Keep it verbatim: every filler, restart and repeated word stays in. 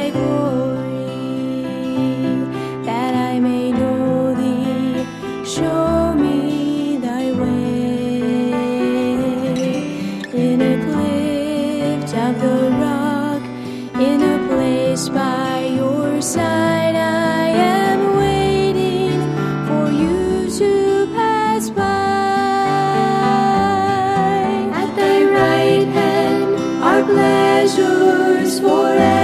thy glory, that I may know thee. Show me thy way. In a cleft of the rock, in a place by your side, I am waiting for you to pass by. At thy right hand are pleasures forever.